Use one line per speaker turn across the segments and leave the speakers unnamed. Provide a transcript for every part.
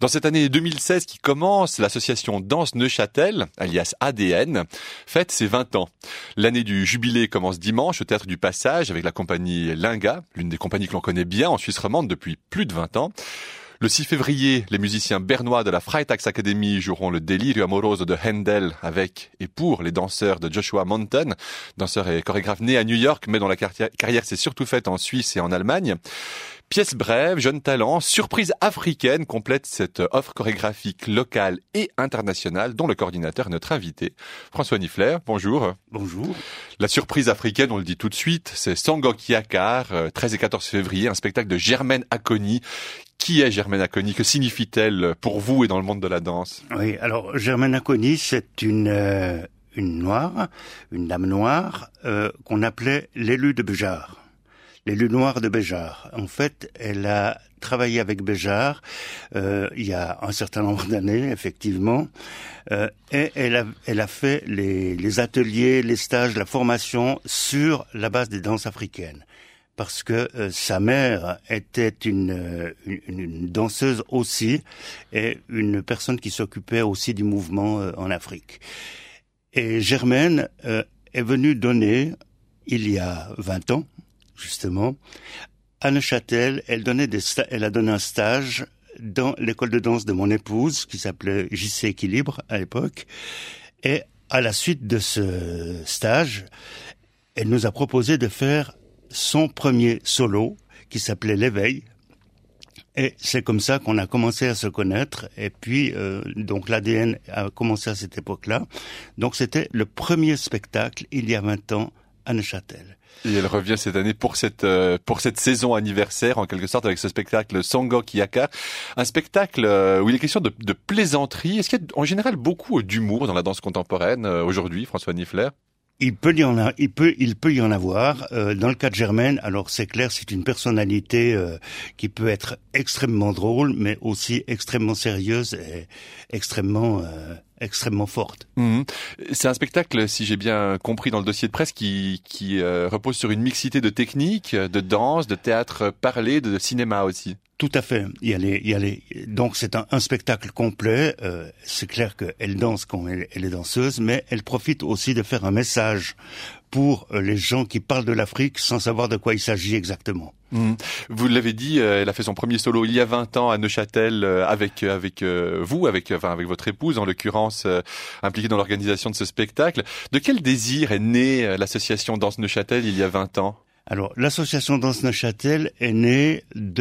Dans cette année 2016 qui commence, l'association Danse Neuchâtel, alias ADN, fête ses 20 ans. L'année du jubilé commence dimanche au Théâtre du Passage avec la compagnie Linga, l'une des compagnies que l'on connaît bien en Suisse romande depuis plus de 20 ans. Le 6 février, les musiciens bernois de la Freitags Academy joueront le Delirio Amoroso de Handel avec et pour les danseurs de Joshua Mountain, danseur et chorégraphe né à New York mais dont la carrière s'est surtout faite en Suisse et en Allemagne. Pièce brève, jeune talent, surprise africaine complète cette offre chorégraphique locale et internationale dont le coordinateur est notre invité. François Nifler, bonjour.
Bonjour.
La surprise africaine, on le dit tout de suite, c'est Sangok Yakar, 13 et 14 février, un spectacle de Germaine Acogny. Qui est Germaine Acogny? Que signifie-t-elle pour vous et dans le monde de la danse?
Oui, alors Germaine Acogny, c'est une noire, une dame noire, qu'on appelait l'élu de Béjart. L'élu noir de Béjart. En fait, elle a travaillé avec Béjart il y a un certain nombre d'années, effectivement, et elle a fait les ateliers, les stages, la formation sur la base des danses africaines. Parce que sa mère était une danseuse aussi, et une personne qui s'occupait aussi du mouvement en Afrique. Et Germaine est venue donner, il y a 20 ans, justement, à Neuchâtel, elle a donné un stage dans l'école de danse de mon épouse, qui s'appelait JC Équilibre à l'époque. Et à la suite de ce stage, elle nous a proposé de faire son premier solo, qui s'appelait L'éveil. Et c'est comme ça qu'on a commencé à se connaître. Et puis, donc l'ADN a commencé à cette époque-là. Donc c'était le premier spectacle, il y a 20 ans, à Neuchâtel.
Et elle revient cette année pour cette saison anniversaire, en quelque sorte, avec ce spectacle Sangok Yakar. Un spectacle où il est question de plaisanterie. Est-ce qu'il y a en général beaucoup d'humour dans la danse contemporaine aujourd'hui, François Nifler?
Il peut y en avoir. Dans le cas de Germaine, alors c'est clair, c'est une personnalité qui peut être extrêmement drôle, mais aussi extrêmement sérieuse et extrêmement forte.
C'est un spectacle, si j'ai bien compris dans le dossier de presse, qui repose sur une mixité de techniques, de danse, de théâtre parlé, de cinéma aussi.
Tout à fait. Donc c'est un spectacle complet. C'est clair qu'elle danse quand elle est danseuse, mais elle profite aussi de faire un message pour les gens qui parlent de l'Afrique sans savoir de quoi il s'agit exactement.
Vous l'avez dit, elle a fait son premier solo il y a 20 ans à Neuchâtel avec votre épouse en l'occurrence, impliquée dans l'organisation de ce spectacle. De quel désir est née l'association Danse Neuchâtel il y a 20 ans?
Alors, l'association Danse Neuchâtel est née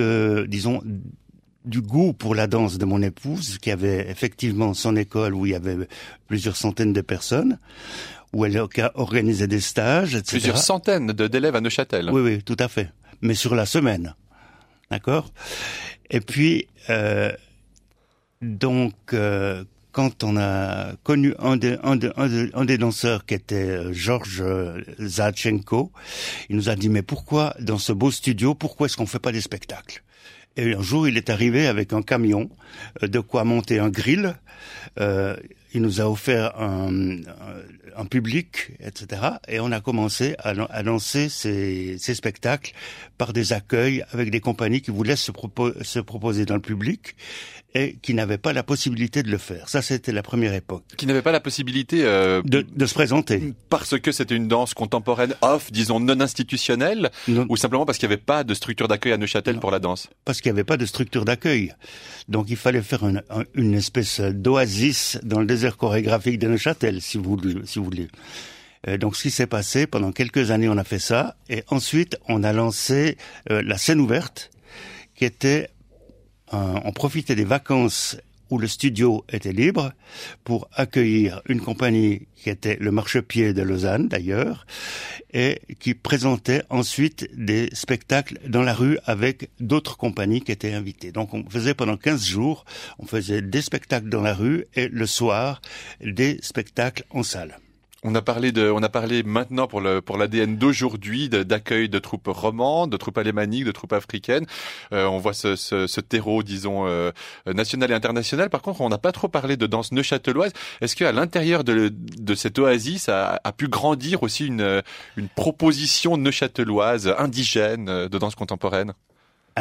du goût pour la danse de mon épouse, qui avait effectivement son école où il y avait plusieurs centaines de personnes, où elle organisait des stages, etc.
Plusieurs centaines d'élèves à Neuchâtel.
Oui, tout à fait. Mais sur la semaine. D'accord? Et puis, quand on a connu un des danseurs qui était Georges Zachenko, il nous a dit, mais pourquoi dans ce beau studio, pourquoi est-ce qu'on fait pas des spectacles? Et un jour, il est arrivé avec un camion, de quoi monter un grill. Il nous a offert un public, etc. Et on a commencé à lancer ces spectacles par des accueils avec des compagnies qui voulaient se proposer dans le public et qui n'avaient pas la possibilité de le faire. Ça, c'était la première époque.
Qui n'avaient pas la possibilité
de se présenter.
Parce que c'était une danse contemporaine disons non institutionnelle, ou simplement parce qu'il n'y avait pas de structure d'accueil à Neuchâtel pour la danse?
Parce qu'il n'y avait pas de structure d'accueil. Donc il fallait faire une espèce d'oasis dans le désert chorégraphique de Neuchâtel, si vous voulez. Donc ce qui s'est passé, pendant quelques années on a fait ça, et ensuite on a lancé la scène ouverte, qui était, on profitait des vacances où le studio était libre pour accueillir une compagnie qui était le Marchepied de Lausanne d'ailleurs, et qui présentait ensuite des spectacles dans la rue avec d'autres compagnies qui étaient invitées. Donc on faisait pendant 15 jours, on faisait des spectacles dans la rue et le soir des spectacles en salle.
On a parlé maintenant pour l'ADN d'aujourd'hui d'accueil de troupes romandes, de troupes alémaniques, de troupes africaines. On voit ce terreau, disons, national et international. Par contre, on n'a pas trop parlé de danse neuchâteloise. Est-ce qu'à l'intérieur de cette oasis a pu grandir aussi une proposition neuchâteloise, indigène, de danse contemporaine?
Alors,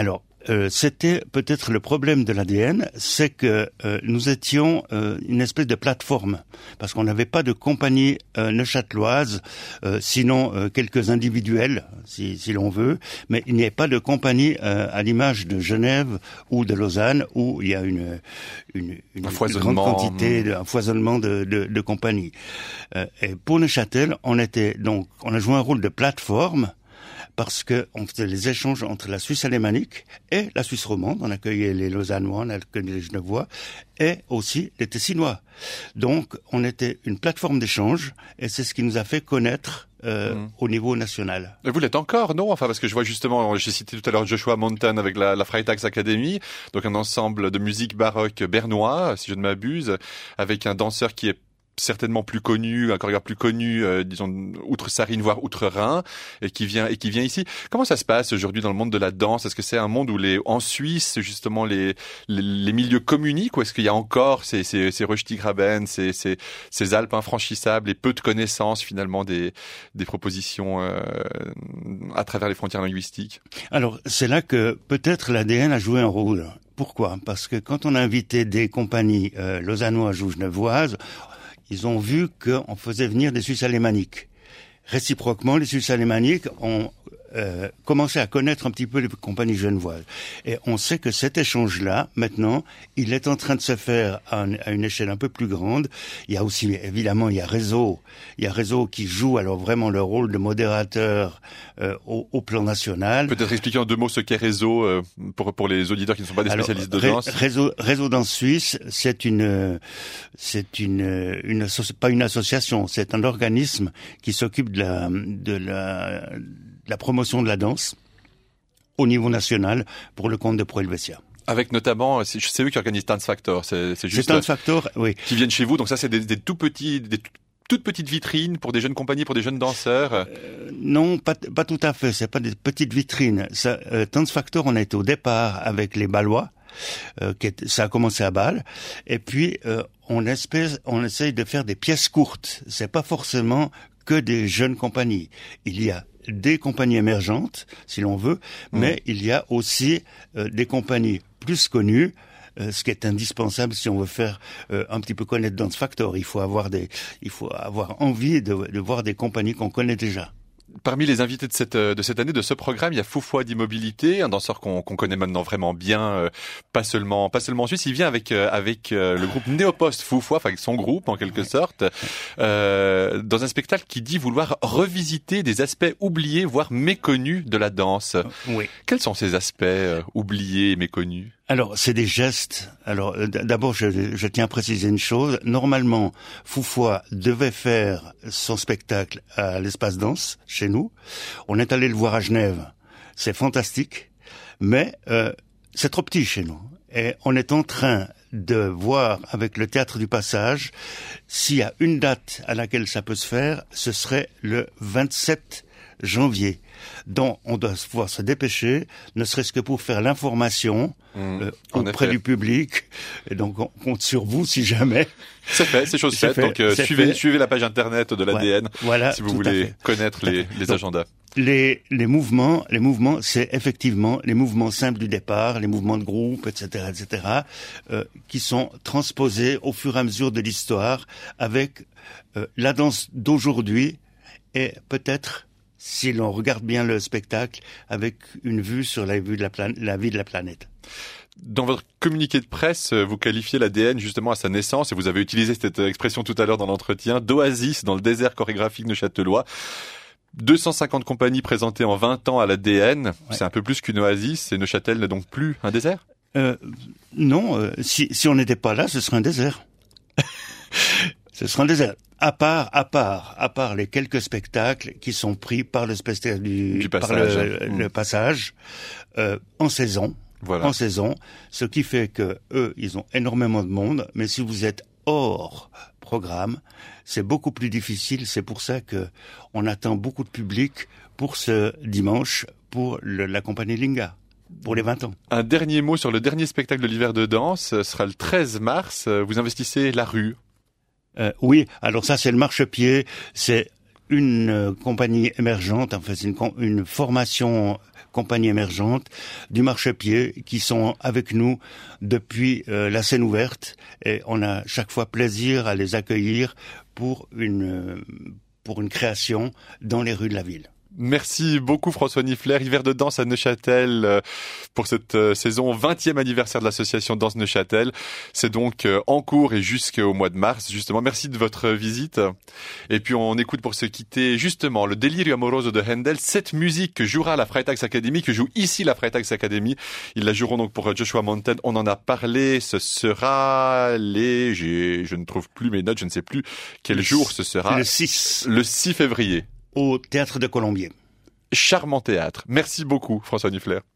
c'était peut-être le problème de l'ADN, c'est que nous étions une espèce de plateforme, parce qu'on n'avait pas de compagnie neuchâteloise, sinon quelques individuels, si l'on veut, mais il n'y avait pas de compagnie à l'image de Genève ou de Lausanne, où il y a une grande quantité, un foisonnement de compagnies. Et pour Neuchâtel, on a joué un rôle de plateforme, parce que on faisait les échanges entre la Suisse alémanique et la Suisse romande. On accueillait les Lausannois, on accueillait les Genevois et aussi les Tessinois. Donc, on était une plateforme d'échange et c'est ce qui nous a fait connaître au niveau national.
Et vous l'êtes encore, non? Enfin, parce que je vois justement, j'ai cité tout à l'heure Joshua Mountain avec la Freitags Academy, donc un ensemble de musique baroque bernois, si je ne m'abuse, avec un danseur qui est certainement plus connu, un chorégraphe plus connu, disons, outre Sarine, voire outre Rhin, et qui vient ici. Comment ça se passe aujourd'hui dans le monde de la danse? Est-ce que c'est un monde où en Suisse, justement, les milieux communiquent, ou est-ce qu'il y a encore ces Rösti-Graben, ces Alpes infranchissables et peu de connaissances, finalement, des propositions, à travers les frontières linguistiques? Alors,
c'est là que peut-être l'ADN a joué un rôle. Pourquoi? Parce que quand on a invité des compagnies, lausannoises ou genevoises, ils ont vu qu'on faisait venir des Suisses alémaniques. Réciproquement, les Suisses alémaniques ont commencé à connaître un petit peu les compagnies genevoises. Et on sait que cet échange-là, maintenant, il est en train de se faire à une échelle un peu plus grande. Il y a aussi, évidemment, il y a Réseau qui joue alors vraiment le rôle de modérateur au plan national.
Peut-être expliquer en deux mots ce qu'est Réseau pour les auditeurs qui ne sont pas des spécialistes de danse.
Réseau Danse Suisse, c'est pas une association, c'est un organisme qui s'occupe de la promotion de la danse au niveau national pour le compte de Pro Helvetia.
Avec notamment, c'est eux qui organisent Dance Factor, c'est juste.
C'est Dance Factor, oui.
Qui viennent chez vous, donc ça c'est des toutes petites vitrines pour des jeunes compagnies, pour des jeunes danseurs.
Non, pas tout à fait. C'est pas des petites vitrines. Dance Factor, on a été au départ avec les Balois. Ça a commencé à Bâle, et puis on essaye de faire des pièces courtes. C'est pas forcément que des jeunes compagnies. Il y a des compagnies émergentes, si l'on veut, mais il y a aussi des compagnies plus connues, ce qui est indispensable si on veut faire un petit peu connaître Dance Factor. Il faut avoir envie de voir des compagnies qu'on connaît déjà.
Parmi les invités de cette année, de ce programme, il y a Foufois d'Immobilité, un danseur qu'on connaît maintenant vraiment bien, pas seulement en Suisse. Il vient avec le groupe Néopost Foufois, enfin avec son groupe en quelque sorte, dans un spectacle qui dit vouloir revisiter des aspects oubliés, voire méconnus de la danse.
Oui.
Quels sont ces aspects oubliés et méconnus?
Alors, c'est des gestes. Alors, d'abord, je tiens à préciser une chose. Normalement, Foufois devait faire son spectacle à l'Espace Danse, chez nous. On est allé le voir à Genève. C'est fantastique. Mais c'est trop petit chez nous. Et on est en train de voir avec le Théâtre du Passage s'il y a une date à laquelle ça peut se faire. Ce serait le 27 janvier. Donc, on doit pouvoir se dépêcher, ne serait-ce que pour faire l'information auprès du public. Et donc, on compte sur vous si jamais.
C'est fait, c'est chose faite. Donc, suivez la page internet de l'ADN,
voilà,
si vous voulez connaître les agendas.
Les mouvements, c'est effectivement les mouvements simples du départ, les mouvements de groupe, etc., qui sont transposés au fur et à mesure de l'histoire avec la danse d'aujourd'hui et peut-être, si l'on regarde bien le spectacle, avec une vue sur la vie de la planète.
Dans votre communiqué de presse, vous qualifiez l'ADN justement à sa naissance, et vous avez utilisé cette expression tout à l'heure dans l'entretien, d'oasis dans le désert chorégraphique neuchâtelois. 250 compagnies présentées en 20 ans à l'ADN, ouais. C'est un peu plus qu'une oasis, et Neuchâtel n'est donc plus un désert?
Non, si on n'était pas là, ce serait un désert. Ce serait un désert. À part les quelques spectacles qui sont pris par le spectacle le passage, en saison. Voilà. En saison. Ce qui fait que eux, ils ont énormément de monde, mais si vous êtes hors programme, c'est beaucoup plus difficile. C'est pour ça que on attend beaucoup de public pour ce dimanche, pour la compagnie Linga. Pour les 20 ans.
Un dernier mot sur le dernier spectacle de l'hiver de danse, ce sera le 13 mars. Vous investissez la rue.
Oui, alors ça c'est le marchepied, c'est une compagnie émergente, enfin c'est une formation compagnie émergente du marchepied qui sont avec nous depuis la scène ouverte, et on a chaque fois plaisir à les accueillir pour une création dans les rues de la ville.
Merci beaucoup François Nifler, Hiver de danse à Neuchâtel pour cette saison 20e anniversaire de l'association Danse Neuchâtel. C'est donc en cours et jusqu'au mois de mars justement. Merci de votre visite. Et puis on écoute pour se quitter justement le Delirio Amoroso de Handel, cette musique que jouera la Freitags Academy, que joue ici la Freitags Academy. Ils la joueront donc pour Joshua Mountain. On en a parlé, ce sera je ne trouve plus mes notes, je ne sais plus quel jour ce sera.
Le 6.
Le 6 février.
Au Théâtre de Colombier.
Charmant théâtre. Merci beaucoup, François Nifler.